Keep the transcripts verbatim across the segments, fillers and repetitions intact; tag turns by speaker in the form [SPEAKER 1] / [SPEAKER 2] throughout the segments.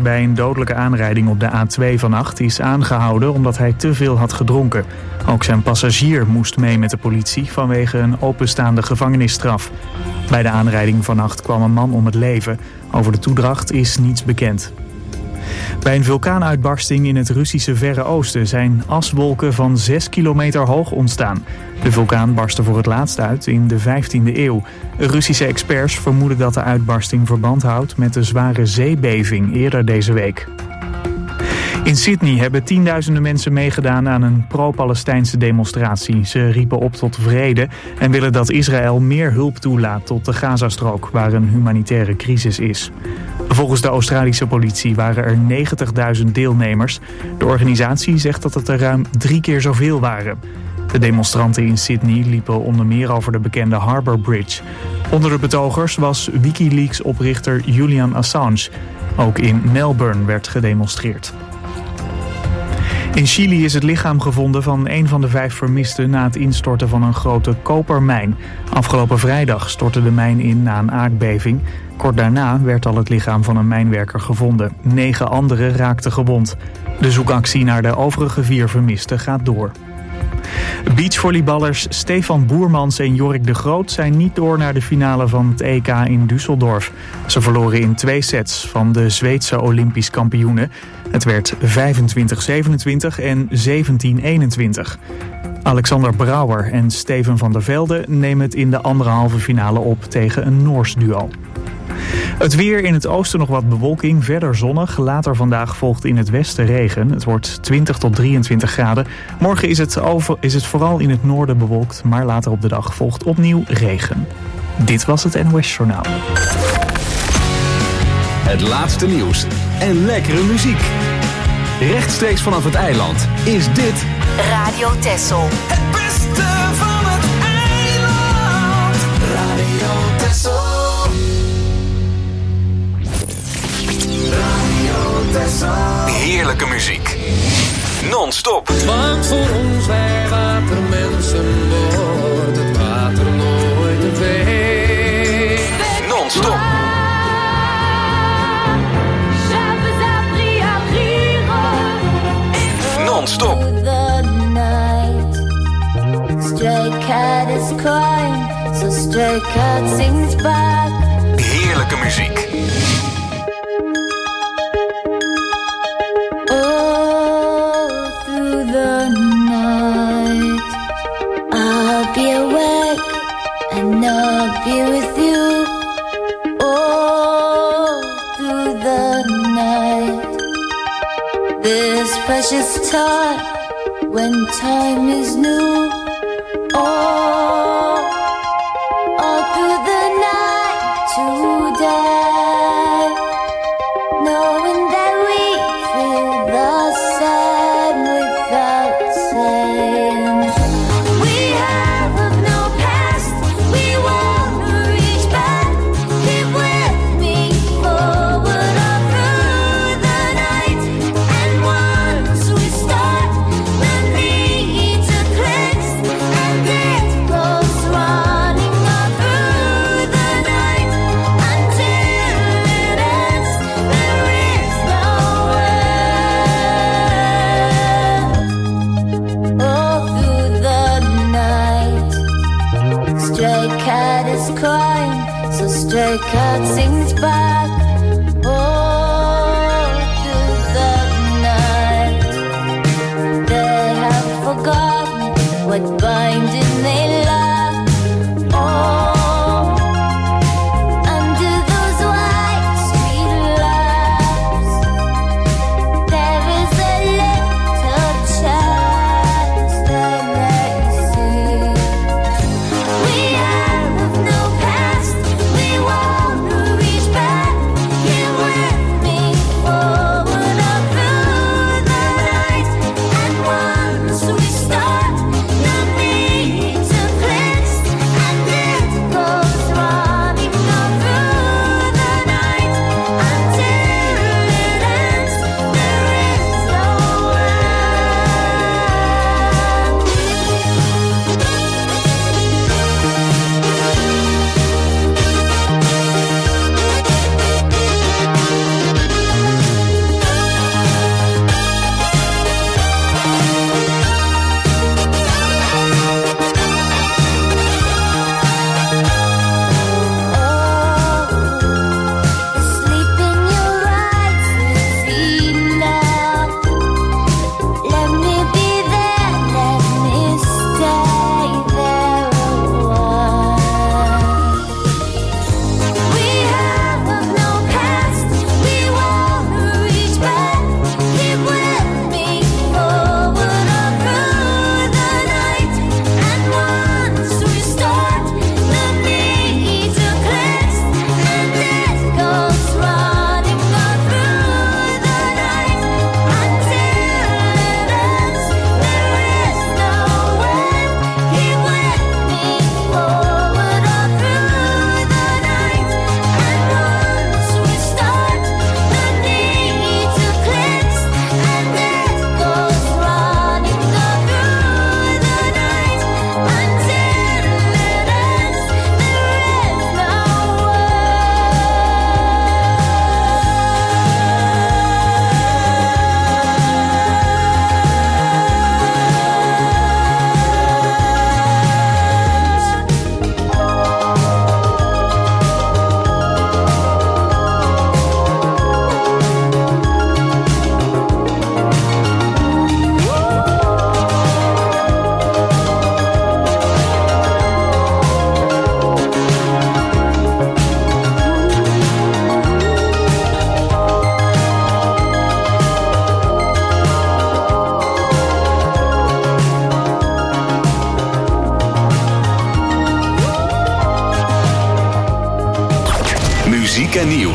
[SPEAKER 1] bij een dodelijke aanrijding op de A twee vannacht is aangehouden omdat hij te veel had gedronken. Ook zijn passagier moest mee met de politie vanwege een openstaande gevangenisstraf. Bij de aanrijding vannacht kwam een man om het leven. Over de toedracht is niets bekend. Bij een vulkaanuitbarsting in het Russische Verre Oosten zijn aswolken van zes kilometer hoog ontstaan. De vulkaan barstte voor het laatst uit in de vijftiende eeuw. Russische experts vermoeden dat de uitbarsting verband houdt met de zware zeebeving eerder deze week. In Sydney hebben tienduizenden mensen meegedaan aan een pro-Palestijnse demonstratie. Ze riepen op tot vrede en willen dat Israël meer hulp toelaat tot de Gazastrook, waar een humanitaire crisis is. Volgens de Australische politie waren er negentigduizend deelnemers. De organisatie zegt dat het er ruim drie keer zoveel waren. De demonstranten in Sydney liepen onder meer over de bekende Harbour Bridge. Onder de betogers was Wikileaks-oprichter Julian Assange. Ook in Melbourne werd gedemonstreerd. In Chili is het lichaam gevonden van een van de vijf vermisten na het instorten van een grote kopermijn. Afgelopen vrijdag stortte de mijn in na een aardbeving. Kort daarna werd al het lichaam van een mijnwerker gevonden. Negen anderen raakten gewond. De zoekactie naar de overige vier vermisten gaat door. Beachvolleyballers Stefan Boermans en Jorik de Groot zijn niet door naar de finale van het E K in Düsseldorf. Ze verloren in twee sets van de Zweedse Olympisch kampioenen. Het werd vijfentwintig zevenentwintig en zeventien eenentwintig. Alexander Brouwer en Steven van der Velde nemen het in de andere halve finale op tegen een Noors duo. Het weer: in het oosten nog wat bewolking, verder zonnig. Later vandaag volgt in het westen regen. Het wordt twintig tot drieëntwintig graden. Morgen is het, over, is het vooral in het noorden bewolkt, maar later op de dag volgt opnieuw regen. Dit was het N O S Journaal.
[SPEAKER 2] Het laatste nieuws en lekkere muziek. Rechtstreeks vanaf het eiland is dit
[SPEAKER 3] Radio Texel.
[SPEAKER 4] Het beste van het eiland. Radio Texel. Radio Texel.
[SPEAKER 2] heerlijke muziek. Non-stop.
[SPEAKER 5] Want voor ons wij watermensen wordt het water nooit te veel.
[SPEAKER 2] Non-stop. Non-stop.
[SPEAKER 6] Stray cat is crying, so stray cat sings back.
[SPEAKER 2] Heerlijke muziek.
[SPEAKER 6] All through the night, I'll be awake and I'll be with you. All through the night, this precious time when time is new. All, all through the night today, knowing that we feel the same without saying. We have no past, we won't reach back. Keep with me forward all through the night. And once we start, the need to cleanse, and it goes running all through the night until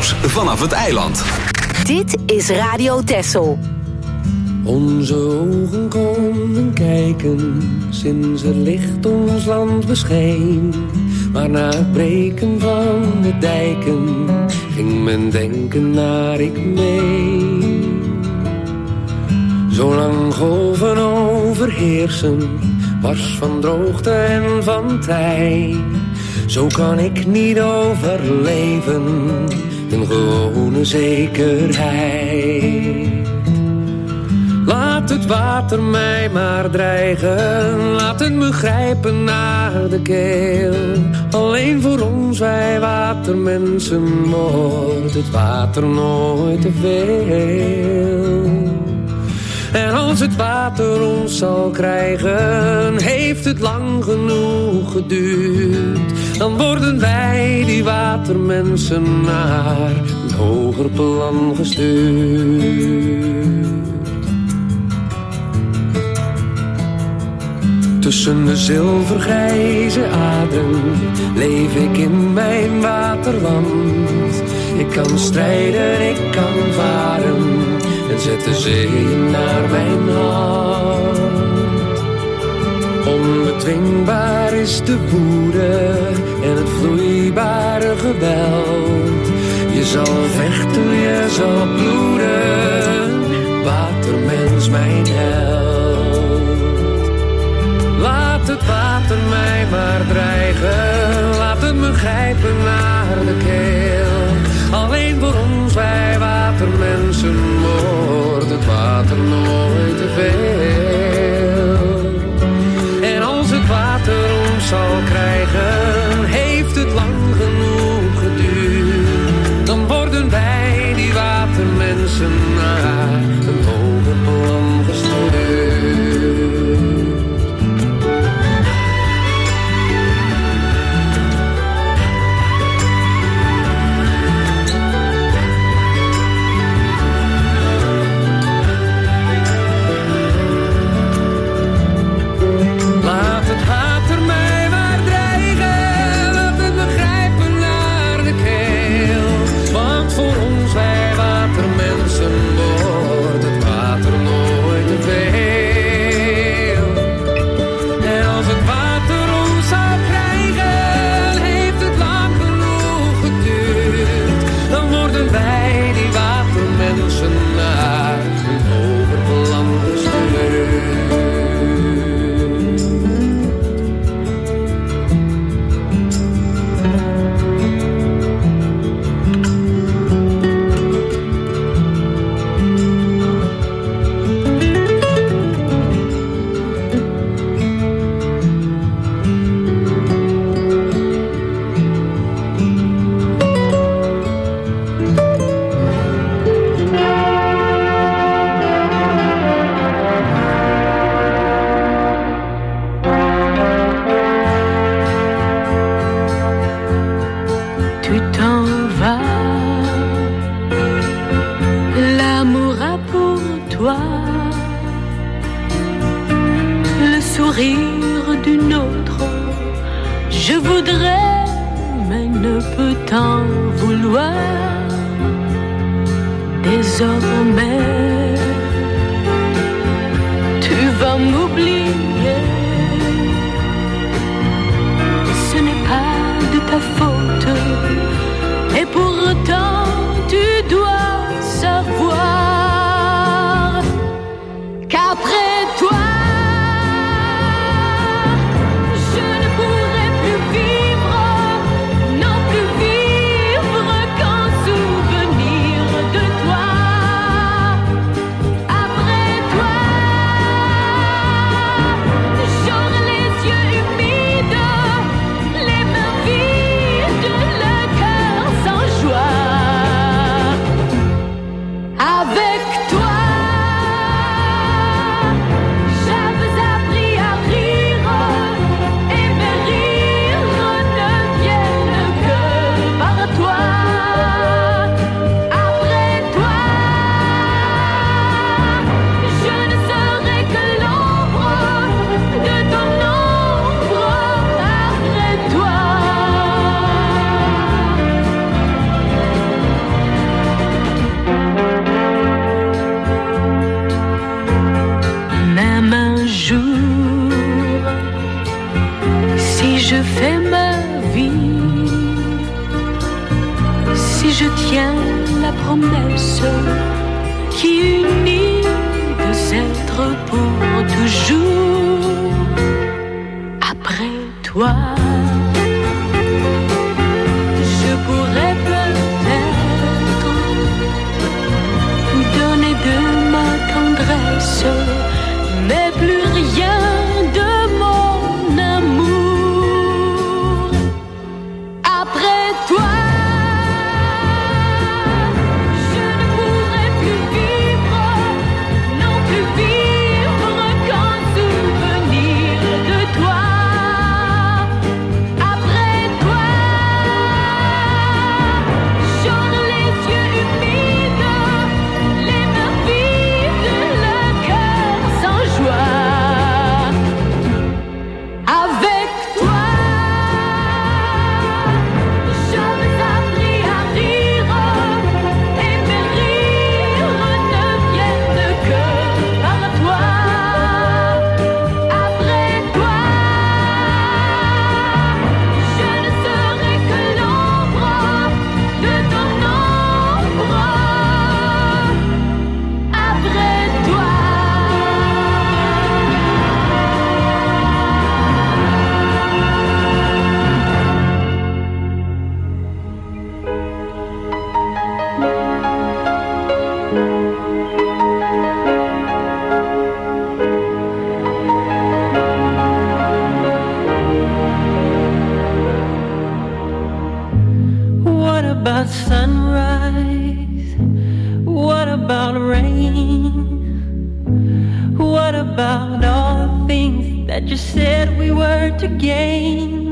[SPEAKER 2] nieuws vanaf het eiland.
[SPEAKER 3] Dit is Radio Texel.
[SPEAKER 5] Onze ogen konden kijken sinds het licht ons land bescheen. Maar na het breken van de dijken ging men denken naar ik mee. Zolang golven overheersen, wars van droogte en van tij. Zo kan ik niet overleven, een gewone zekerheid. Laat het water mij maar dreigen, laat het me grijpen naar de keel. Alleen voor ons, wij watermensen, wordt het water nooit te veel. En als het water ons zal krijgen, heeft het lang genoeg geduurd. Dan worden wij, die watermensen, naar een hoger plan gestuurd. Tussen de zilvergrijze aderen leef ik in mijn waterland. Ik kan strijden, ik kan varen en zet de zee naar mijn hand. Onbedwingbaar is de woede en het vloeibare geweld. Je zal vechten, je zal bloeden, watermens mijn held. Laat het water mij maar dreigen, laat het me grijpen naar de keel. Alleen voor ons, wij watermensen, wordt het water nooit te veel. En als het water ons zal krijgen, heeft het lang genoeg geduurd. Dan worden wij, die watermensen, naar een hoger plan gestuurd.
[SPEAKER 6] Les mains vides, le cœur sans joie. mais plus rien de mon amour. Après toi, je ne pourrai plus vivre, non plus vivre qu'en souvenir de toi. Après toi, j'aurai les yeux humides, les mains vides, le cœur sans joie. Avec toi, j'avais appris à rire, et mes rires ne viennent que par toi. Après toi, je ne serai que l'ombre de ton ombre. Après toi.
[SPEAKER 7] What about sunrise? What about rain? What about all the things that you said we were to gain?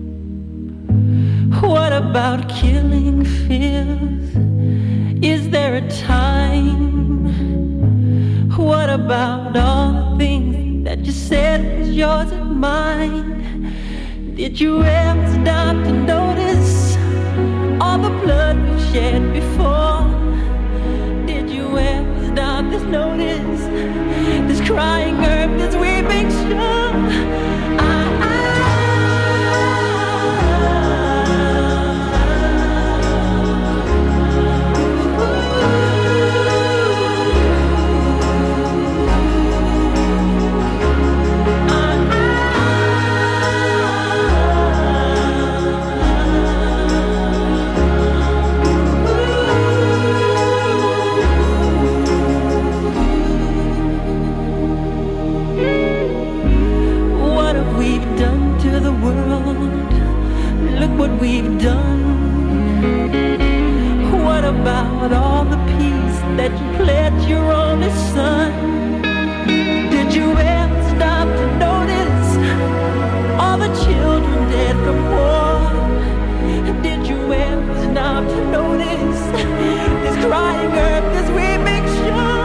[SPEAKER 7] What about killing fears? Is there a time? What about all the things that you said was yours and mine? Did you ever stop to notice all the blood we've shed before? Did you ever stop to notice this crying earth, this weeping shore? I, What have we done to the world? Look what we've done. What about all the peace that you pledged your only son? Did you ever stop to notice all the children dead from war? Did you ever stop to notice this crying earth, this weeping shore?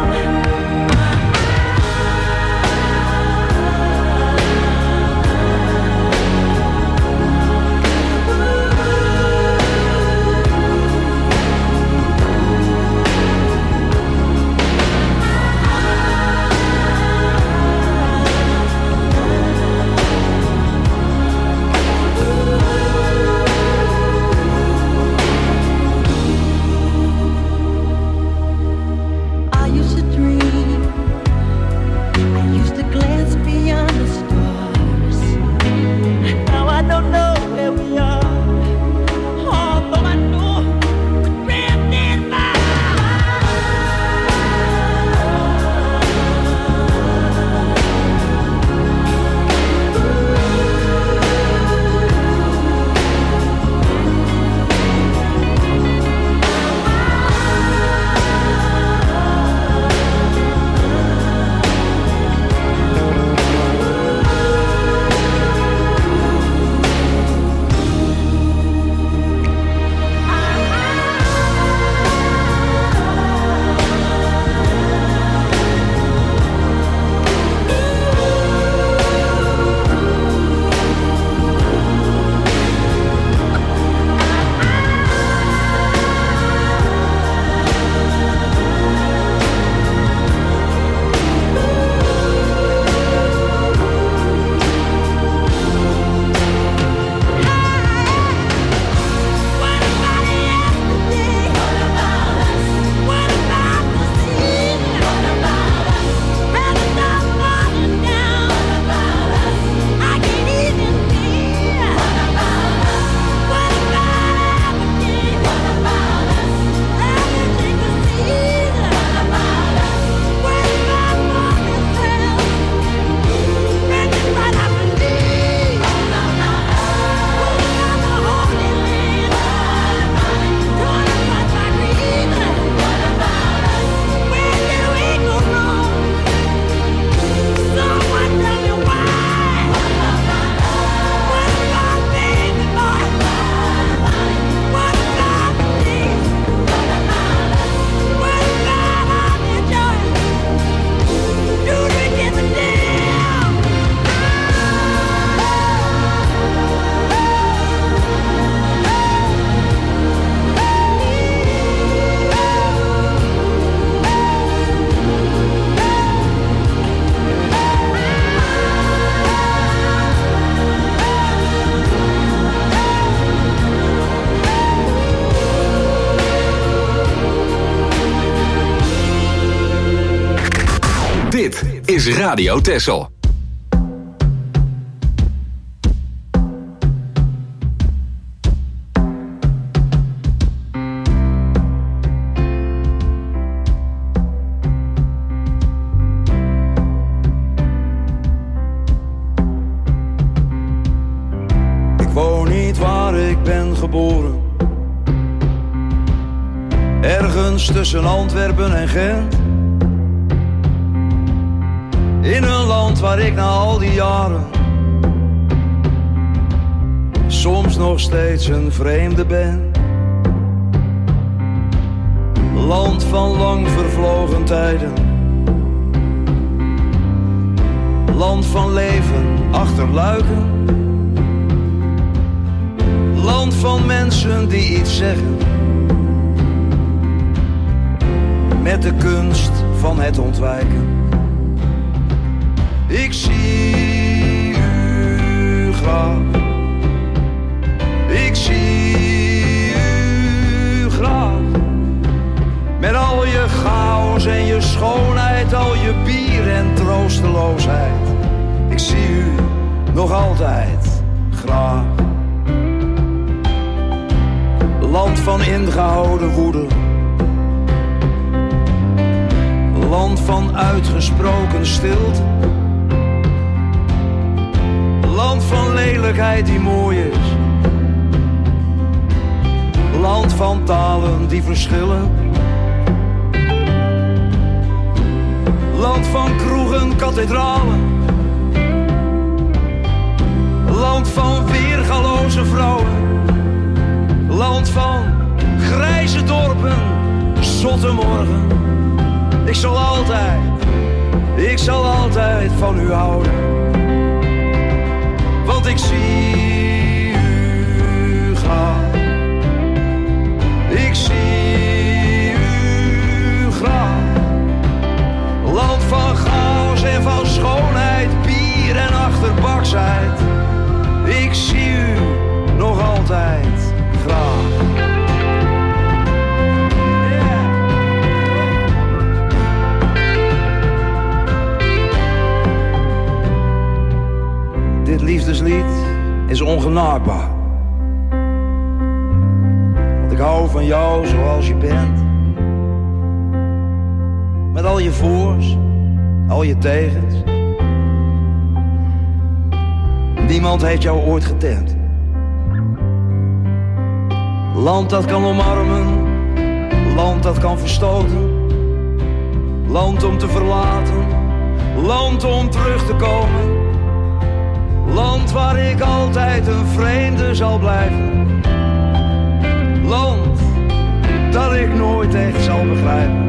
[SPEAKER 2] Dit is Radio Texel.
[SPEAKER 8] Ik woon niet waar ik ben geboren. Ergens tussen Antwerpen en Gent. In een land waar ik na al die jaren soms nog steeds een vreemde ben. Land van lang vervlogen tijden. Land van leven achter luiken. Land van mensen die iets zeggen. Met de kunst van het ontwijken. Ik zie u graag. Ik zie u graag. Met al je chaos en je schoonheid, al je bier en troosteloosheid. Ik zie u nog altijd graag. Land van ingehouden woede. Land van uitgesproken stilte. Land van lelijkheid die mooi is. Land van talen die verschillen. Land van kroegen, kathedralen. Land van weergaloze vrouwen. Land van grijze dorpen, zotte morgen. Ik zal altijd, ik zal altijd van u houden. Want ik zie u graag. Ik zie u graag. Land van chaos en van schoonheid, bier en achterbaksheid. Ik zie u nog altijd graag. Dit liefdeslied is ongenaakbaar. Want ik hou van jou zoals je bent. Met al je voor's, al je tegens. Niemand heeft jou ooit getemd. Land dat kan omarmen, land dat kan verstoten. Land om te verlaten, land om terug te komen. Land waar ik altijd een vreemde zal blijven. Land dat ik nooit echt zal begrijpen.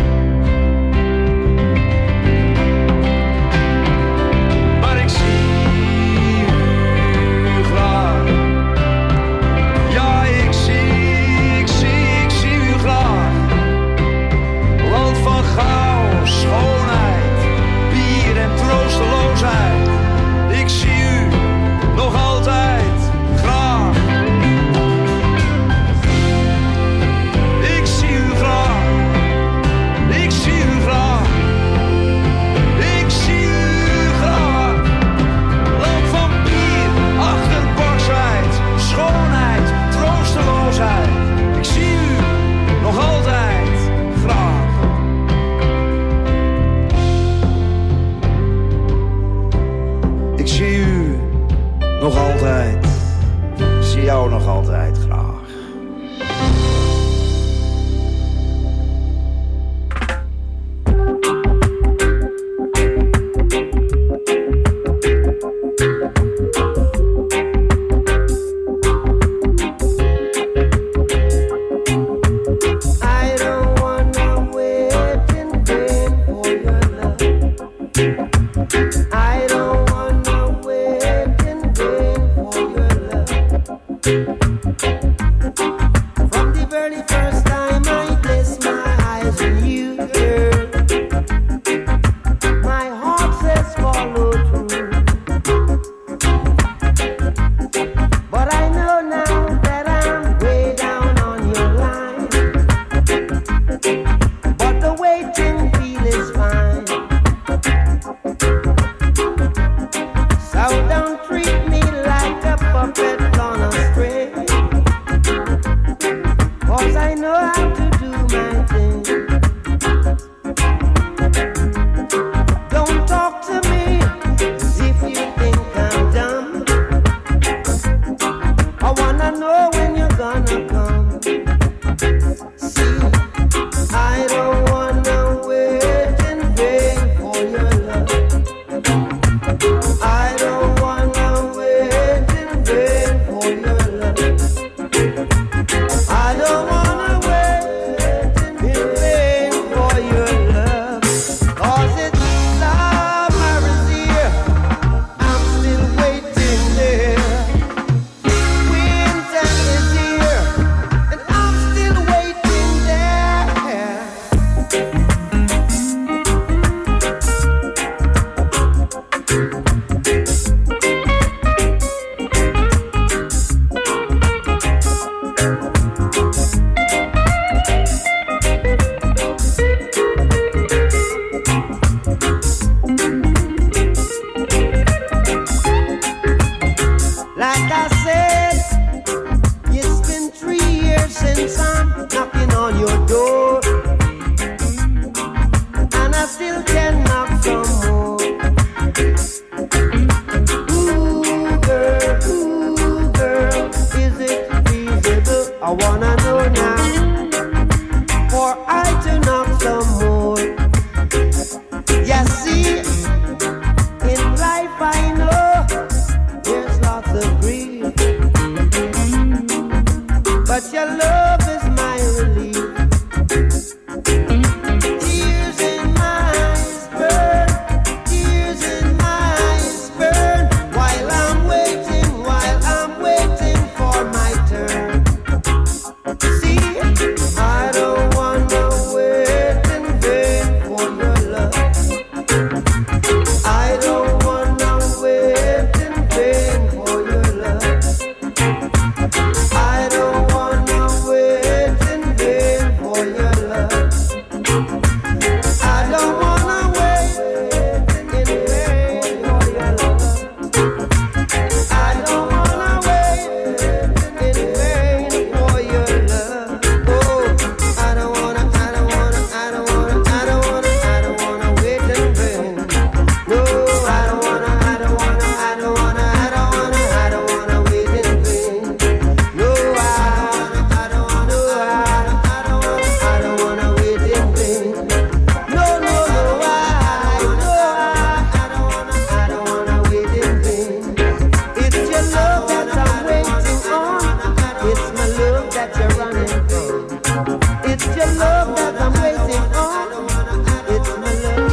[SPEAKER 8] Maar ik zie u graag. Ja, ik zie, ik zie, ik zie u graag. Land van chaos, schoonheid, bier en troosteloosheid. Ik zie u nog altijd graag. Ik zie u graag. Ik zie u graag. Ik zie u graag. Land van bier, achterbaksheid, schoonheid, troosteloosheid. Ik zie u nog altijd graag. Ik zie u nog altijd, ik zie jou nog altijd graag.
[SPEAKER 9] I don't wanna wait in vain for your love. I don't wanna wait in vain for your love. I still can knock some more. Ooh, girl, ooh, girl, is it feasible? I wanna know now, for I to knock some more. You see, in life I know there's lots of grief, but your love is my relief. Tears in my eyes burn, tears in my eyes burn, while I'm waiting, while I'm waiting for my turn. See, I don't wanna wait in vain for your love. I don't wanna wait in vain for your love. I don't wanna wait in vain for your love. I don't wanna wait in vain for your love. I don't wanna wait in vain for your love. Oh, I don't wanna, I don't wanna, I don't wanna, I don't wanna, I don't wanna wait in vain. No, I don't wanna, I don't wanna, I don't wanna, I don't wanna, I don't wanna wait in vain. No, I don't wanna, I don't wanna, I don't wanna, I don't wanna wait in vain. No, no, no, I, no, I, I don't wanna, I don't wanna wait in vain. It's your love that I'm waiting on. It's my love that you're running from. It's your love that I'm waiting on. It's my love.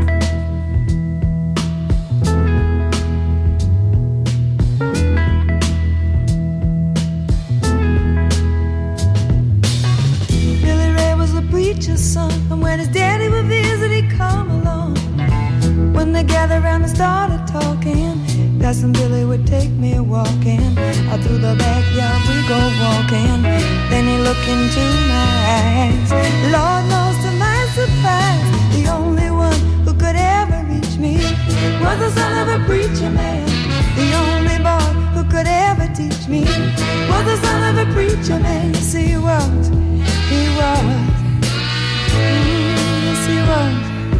[SPEAKER 7] Billy Ray was a preacher's son, and when his daddy would visit, he'd come along. When they gathered around and started talking, Cousin Billy would take me walking. Out through the backyard we go walking. Then he looked into my eyes. Lord knows to my surprise, the only one who could ever reach me was the son of a preacher man. The only boy who could ever teach me was the son of a preacher man. Yes, he was, he was, mm, yes, he was.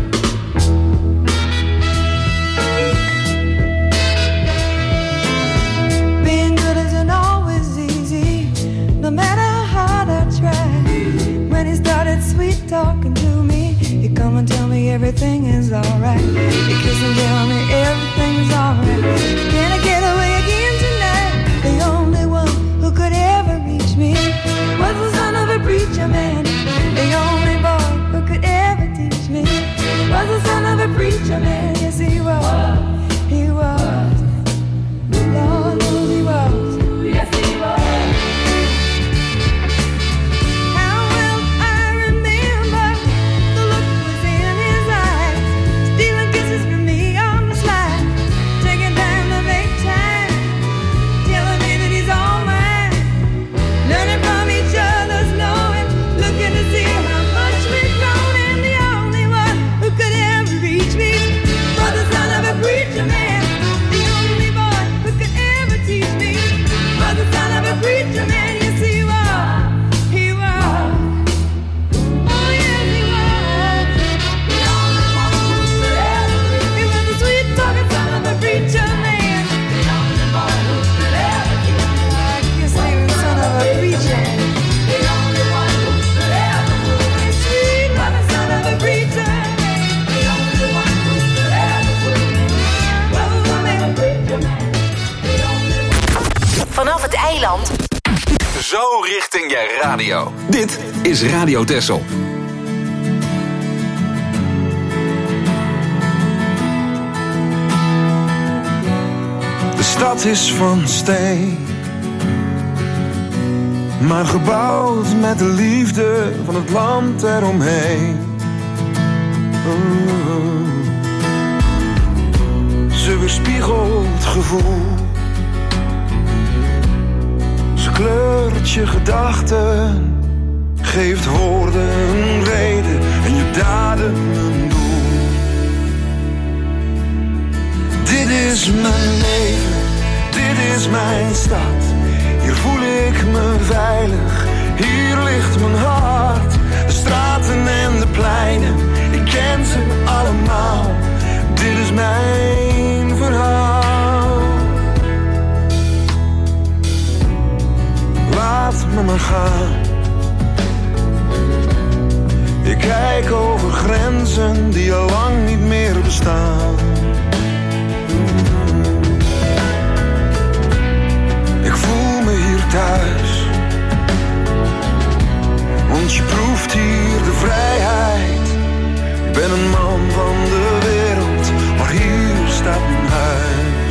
[SPEAKER 7] Being good isn't always easy, no matter how hard I try. When he started sweet talking to me, he'd come and tell me everything is alright. He'd kiss and tell me everything is alright. Can I get away again tonight? The only one who could ever reach me was the son of a preacher man. The only boy who could ever teach me was the son of a preacher man. Yes, he was, he was. Lord knows he was. Yes, he was. How well I remember the look was in his eyes, stealing kisses from me on the slide, taking time to make time, telling me that he's all mine, learning from each other's knowing, looking to see how much we've grown, and the only one who could ever reach me was the son of a preacher man. The only boy who could ever teach me was the son of a preacher man. Yes, he was, he was. Oh, yes, he was. The only one who could ever reach me. He was the sweet talking son of a preacher man. The only boy who could ever teach me. I guess he was the son of a preacher. The only one who could ever move me. Sweet talking son of a preacher. The only one who could ever move me was the son of a preacher man.
[SPEAKER 3] Vanaf het eiland
[SPEAKER 2] Zo richting je radio. Dit is Radio Texel.
[SPEAKER 10] De stad is van steen, maar gebouwd met de liefde van het land eromheen. Oh. Ze weerspiegelt gevoel, ze kleurt je gedachten, geeft woorden een reden en je daden een doel. Dit is mijn leven, dit is mijn stad. Hier voel ik me veilig, hier ligt mijn hart. De straten en de pleinen, ik ken ze huizen die al lang niet meer bestaan. Ik voel me hier thuis, want je proeft hier de vrijheid. Ik ben een man van de wereld, maar hier staat mijn huis.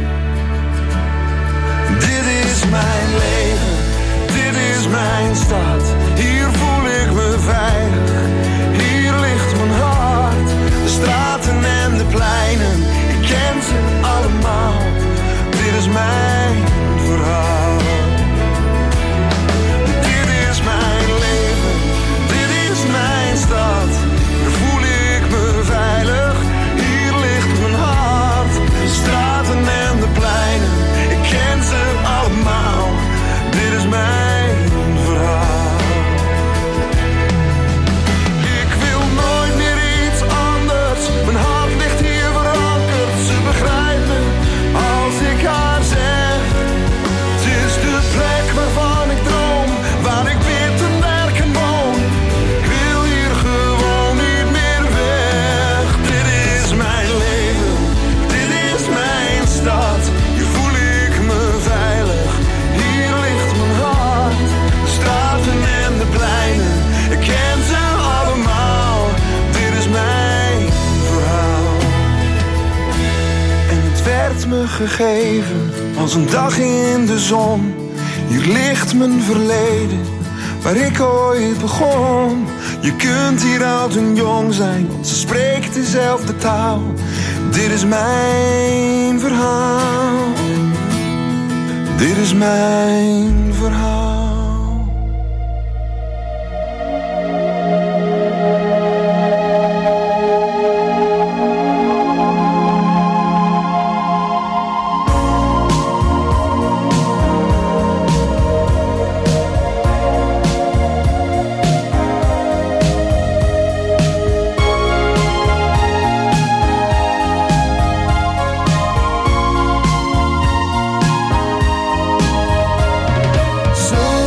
[SPEAKER 10] Dit is mijn leven, dit is mijn stad. Hier voel ik me veilig, hier ligt mijn hart. De straten en de pleinen, ik ken ze allemaal. Dit is mijn verhaal. Dit is mijn leven, dit is mijn stad. Hier voel ik me veilig, hier ligt mijn hart. De straten en de pleinen, ik ken ze allemaal. Dit is mijn verhaal. Ik wil nooit meer iets anders. Mijn hart ligt hier verankerd. Ze begrijpt me als ik haar zeg. Het is de plek waarvan ik droom, waar ik bid en werk en woon. Ik wil hier gewoon niet meer weg. Dit is mijn leven, dit is mijn stad. Hier voel ik me veilig, hier ligt mijn hart. De straten en de pleinen, ik ken ze allemaal. Dit is mijn verhaal. En het werd me gegeven als een dag in de zon. Hier ligt mijn verleden, waar ik ooit begon. Je kunt hier oud en jong zijn, want ze spreekt dezelfde taal. Dit is mijn verhaal. Dit is mijn verhaal. Zo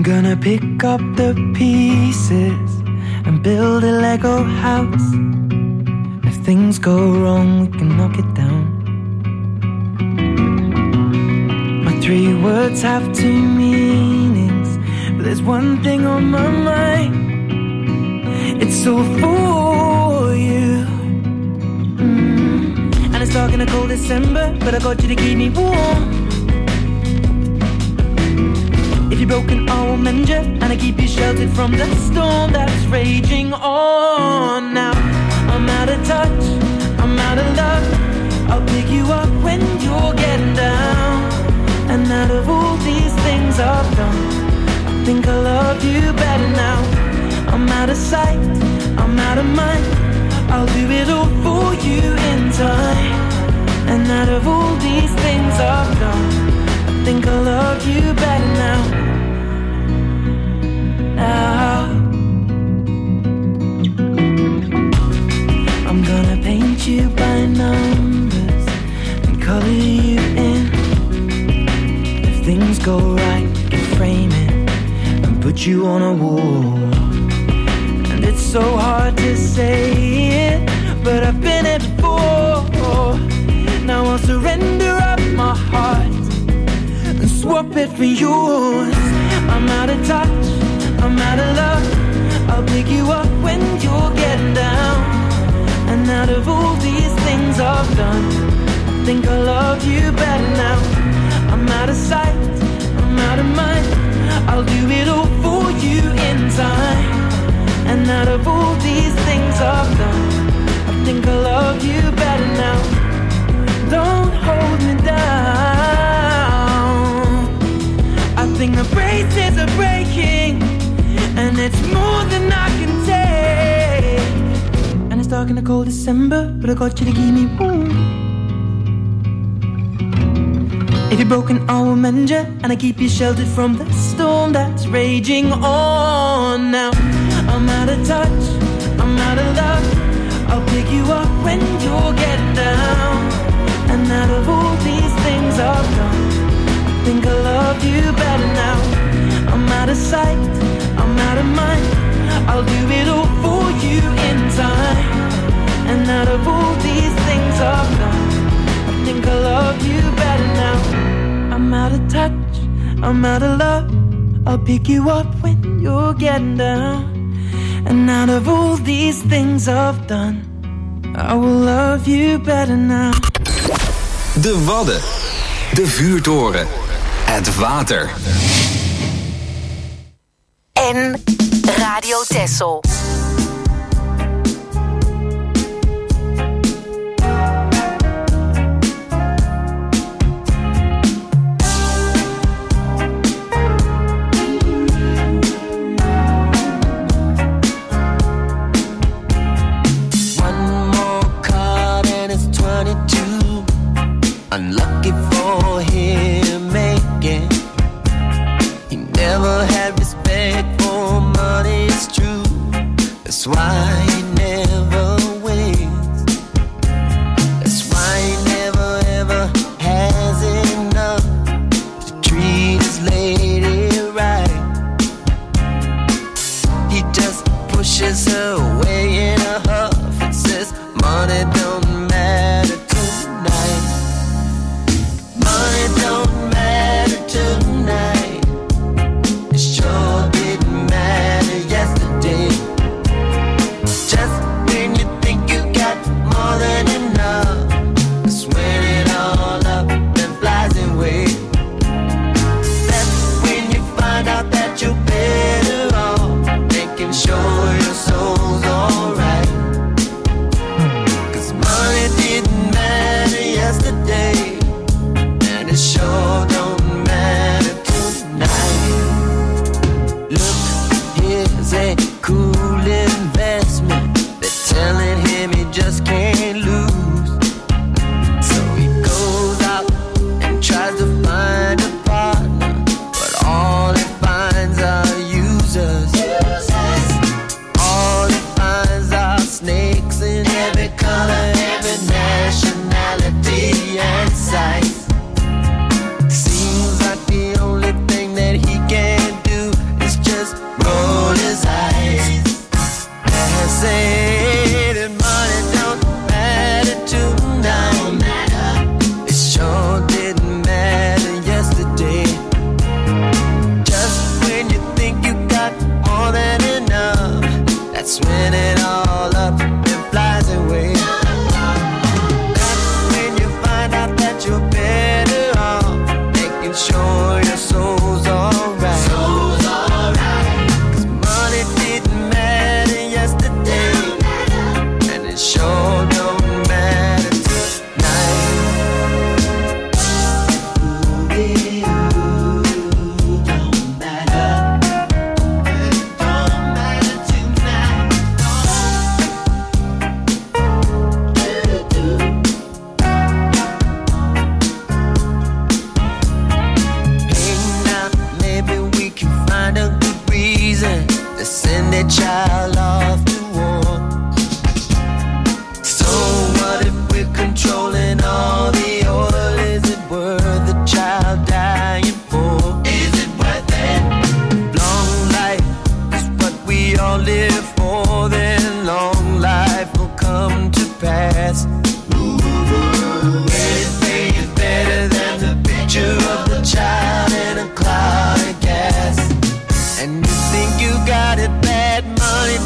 [SPEAKER 7] gonna pick up the pieces and build a Lego house. If things go wrong, we can knock it down. My three words have two meanings, but there's one thing on my mind. It's all for you. Mm. And it's dark in a cold December, but I got you to keep me warm. If you're broken, I will mend you, and I keep you sheltered from the storm that's raging on. Now I'm out of touch, I'm out of love. I'll pick you up when you're getting down. And out of all these things I've done, I think I love you better now. I'm out of sight, I'm out of mind. I'll do it all for you in time. And out of all these things I've done, I think I love you better now. Now I'm gonna paint you by numbers and color you in. If things go right, we can frame it and put you on a wall. And it's so hard to say it, but I've been it before. Now I'll surrender up my heart and swap it for yours. I'm out of touch, I'm out of love. I'll pick you up when you're getting down. And out of all these things I've done, I think I love you better now. I'm out of sight, I'm out of mind. I'll do it all for you in time. And out of all these things I've done, I think I love you better now. Don't hold me down. I think the braces are breaking, and it's more than I can take. And it's dark in the cold December, but I got you to keep me warm. If you're broken, I will mend you, and I keep you sheltered from the storm that's raging on. Now I'm out of touch, I'm out of love. I'll pick you up when you're getting down. And out of all these things I've done, I think I love you better now. I'm out of sight, I'm out of mind. I'll do it all for you in time. And out of all these things I've done, I think I love you better now. I'm out of touch, I'm out of love. I'll pick you up when you're getting down. And out of all these things I've done, I will love you better now.
[SPEAKER 2] De Wadden, de vuurtoren, het water.
[SPEAKER 3] En Radio Texel.
[SPEAKER 11] Unlucky for him making. He never had respect for money, it's true. That's why he never wins. That's why he never ever has enough to treat his lady right. He just pushes her away in a huff and says money don't matter tonight. Money don't matter tonight. It sure didn't matter yesterday. Just when you think you got more than enough, that's when it all up and flies away. That's a child off to war. So what if we're controlling all the oil? Is it worth a child dying for? Is it worth it? Long life is what we all live for, then long life will come to pass. Anything is better than the picture of the child in a cloud of gas. And you think you got it bad, money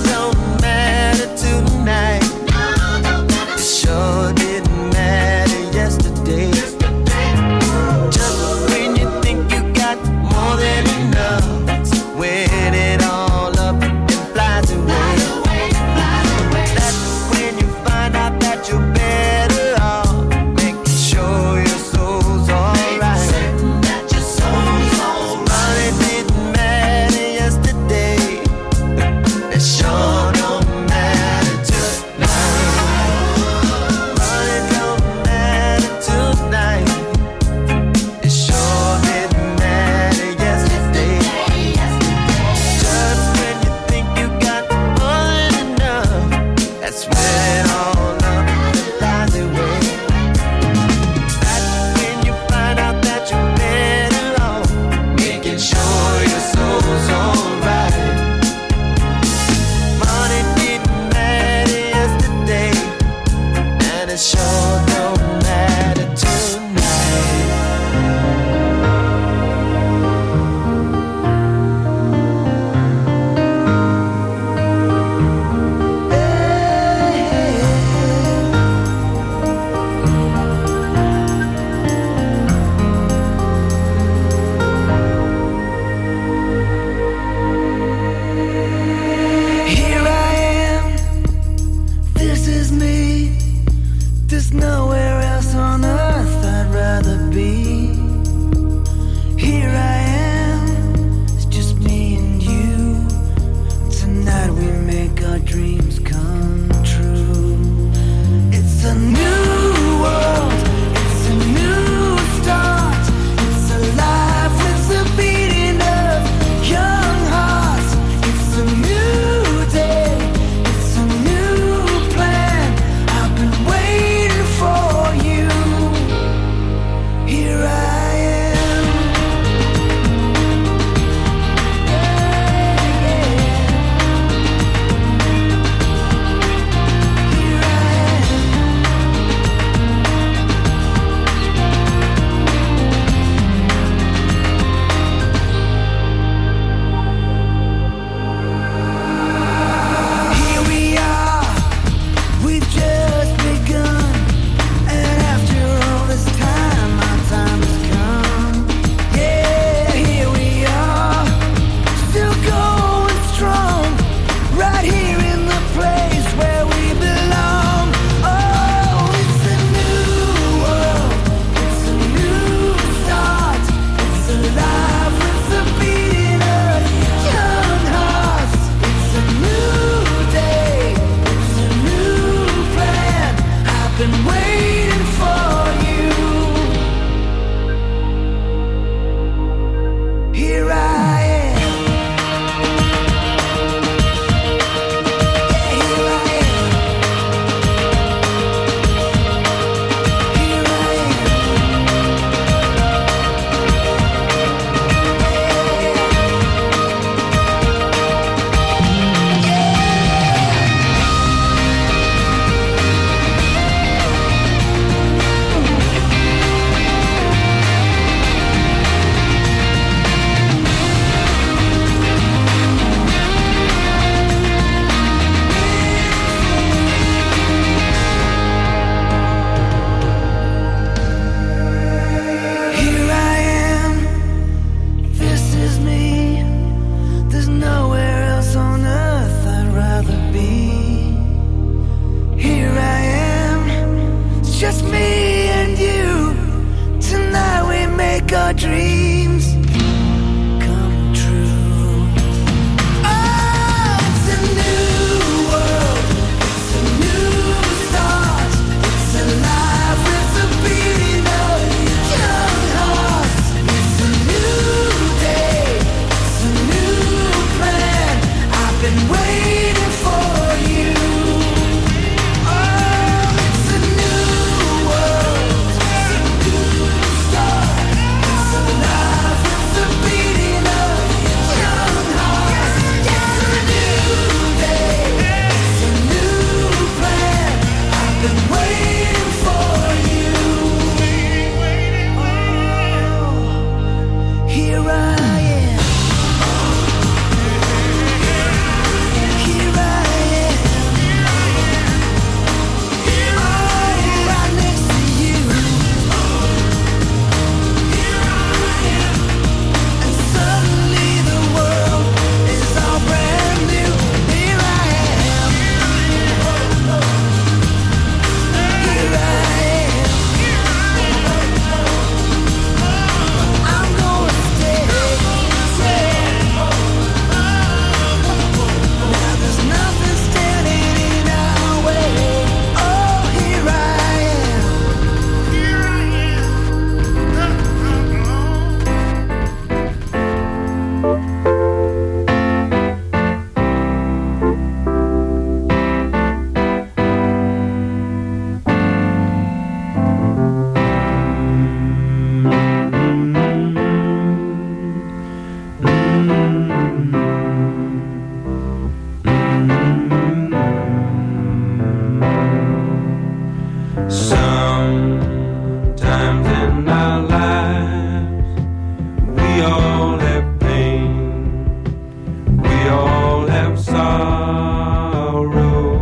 [SPEAKER 12] all have pain, we all have sorrow,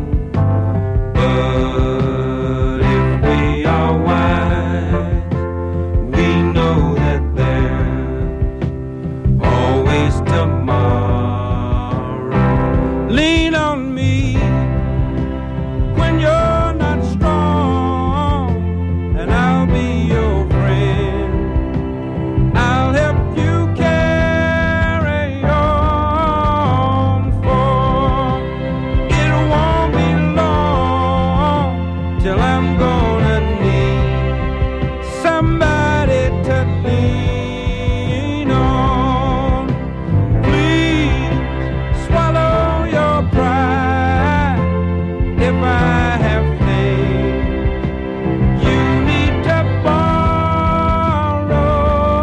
[SPEAKER 12] but if we are wise, we know that there's always tomorrow. Lean on me when you're not strong, and I'll be your friend. I'll help you carry on, for it won't be long till I'm gonna need somebody to lean on. Please swallow your pride if I have faith. You need to borrow,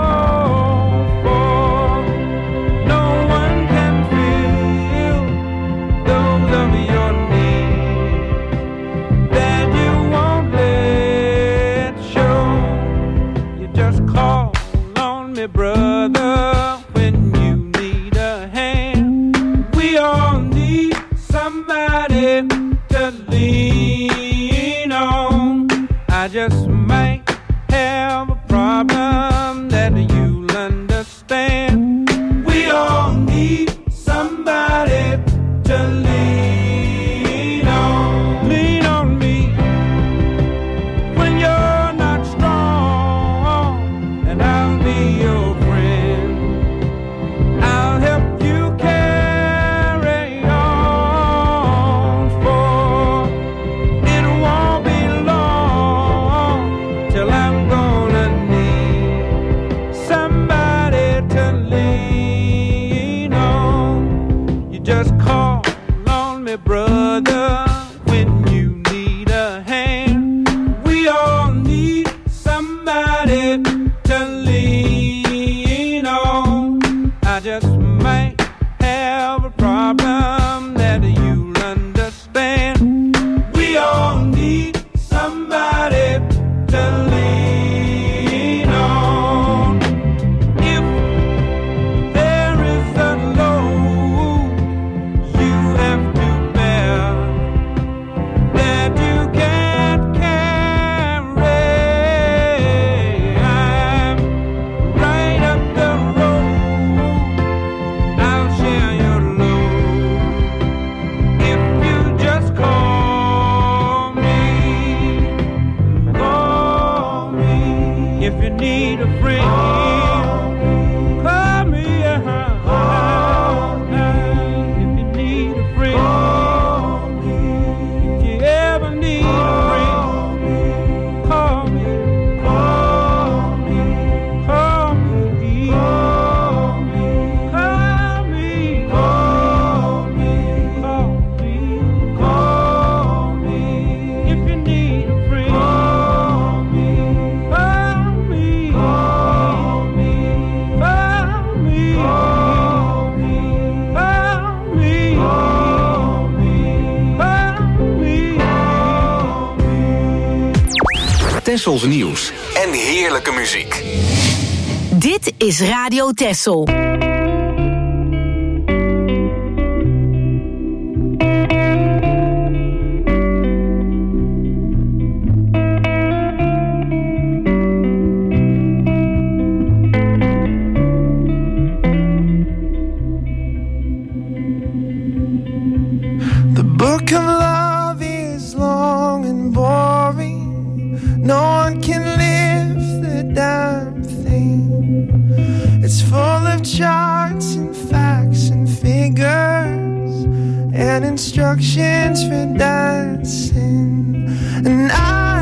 [SPEAKER 12] for no one can feel those of your needs that you won't let show. You just call on me, brother, when you need a hand. We all need somebody to lean on. I just might have a problem that you'll understand. We all need somebody to lean on. Lean on me when you're not strong, and I'll be your friend. I'll help you carry on, for it won't be long till I'm gonna need somebody to lean on. You just call on me, brother, when you need a hand. We all need somebody to lean on. I just might have a problem that you'll understand. We all need somebody to lean on. If there is a load you have to bear that you can't carry, I'm right up the road. I'll share your load if you just call me. Call me if you need a friend. Call me, uh-huh. If you need a friend. If you ever need a friend, call me. Call me. Call me. Call me. Call me. Call me. Call me. If you need a friend, call me. Call me. Call me. Call me. Call me. Call me. Call me.
[SPEAKER 2] Tessels nieuws en heerlijke muziek.
[SPEAKER 3] Dit is Radio Tessel.
[SPEAKER 13] The book of love is long and boring. No one can lift the damn thing. It's full of charts and facts and figures and instructions for dancing. And I,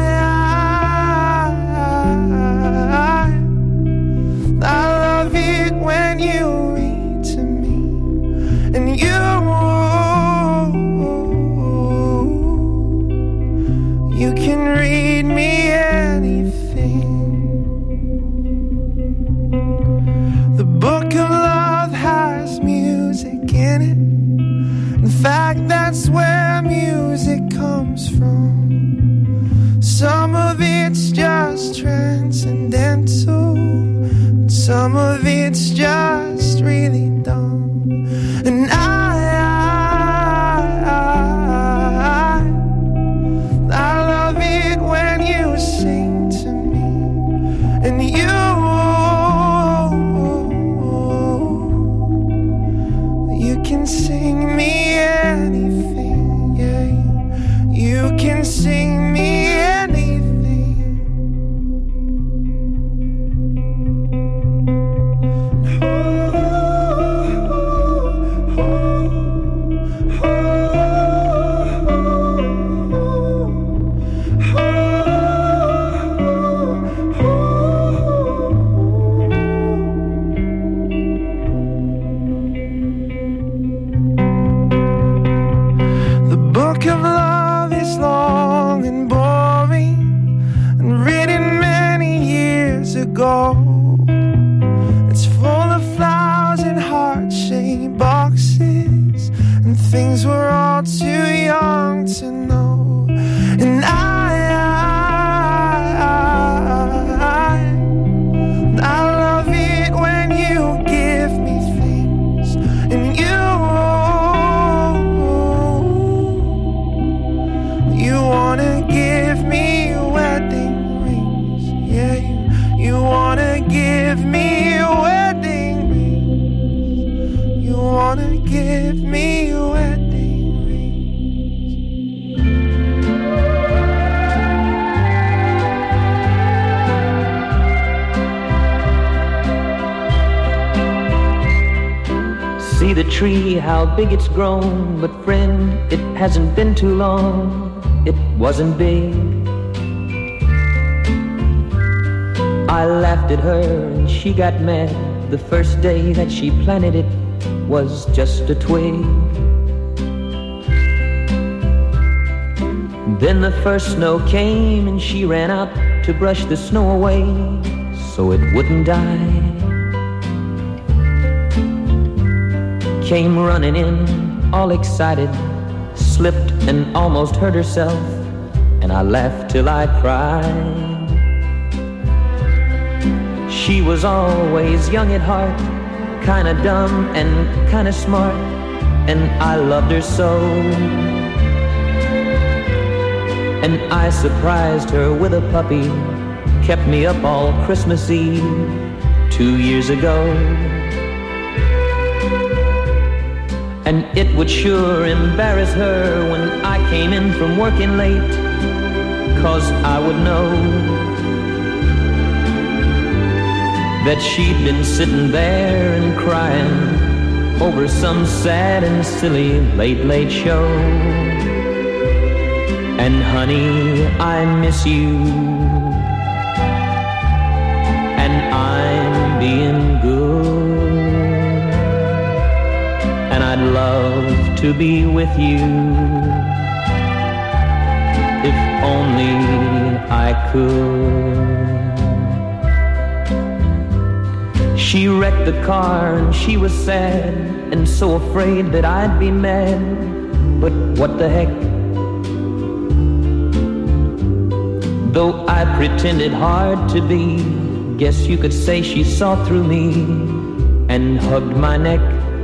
[SPEAKER 13] I, I love it when you read to me, and you, you can read me anything. The book of love has music in it. In fact, that's where music comes from. it's just really dumb. And I, I, I, I love it when you sing to me. And you, you can sing me anything, yeah. You, you can sing me anything. It's full of flowers and heart-shaped boxes and things we're all too young to know. And I, I, I, I love it when you give me things. And you, you wanna give me wedding rings. Yeah, you You wanna give me wedding rings. You wanna give me wedding rings.
[SPEAKER 14] See the tree, how big it's grown. But friend, it hasn't been too long. It wasn't big. I laughed at her and she got mad. The first day that she planted it was just a twig. Then the first snow came and she ran out to brush the snow away so it wouldn't die. Came running in all excited, slipped and almost hurt herself, and I laughed till I cried. She was always young at heart, kinda dumb and kinda smart, and I loved her so. And I surprised her with a puppy, kept me up all Christmas Eve two years ago. And it would sure embarrass her when I came in from working late, 'cause I would know that she'd been sitting there and crying over some sad and silly late, late show. And honey, I miss you, and I'm being good, and I'd love to be with you if only I could. She wrecked the car and she was sad and so afraid that I'd be mad. But what the heck? Though I pretended hard to be, guess you could say she saw through me and hugged my neck.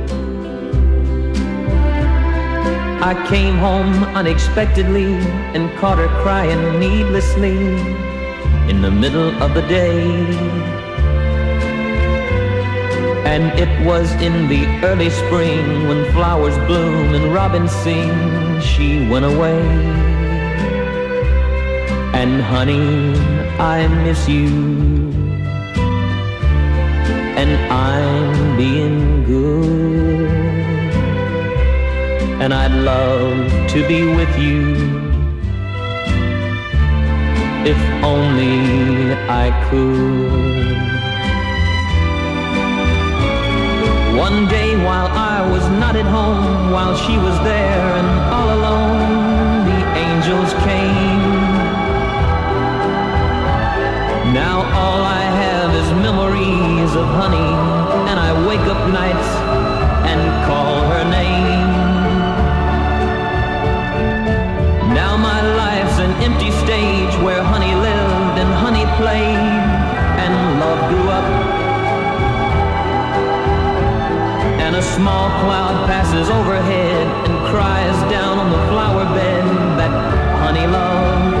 [SPEAKER 14] I came home unexpectedly and caught her crying needlessly in the middle of the day. And it was in the early spring when flowers bloom and robins sing, she went away. And honey, I miss you, and I'm being good, and I'd love to be with you if only I could. One day while I was not at home, while she was there and all alone, the angels came. Now all I have is memories of honey, and I wake up nights and call her name. Now my life's an empty stage where honey lived and honey played and love grew up. and a small cloud passes overhead and cries down on the flower bed that honey loved.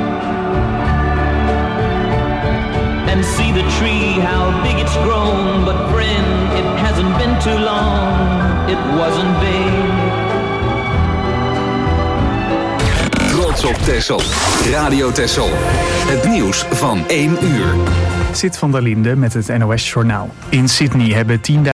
[SPEAKER 14] And see the tree, how big it's grown, but friend, it hasn't been too long, it wasn't big.
[SPEAKER 2] Trots op Texel. Radio Texel. Het nieuws van één uur.
[SPEAKER 1] Zit van der Linde met het N O S Journaal. In Sydney hebben tienduizend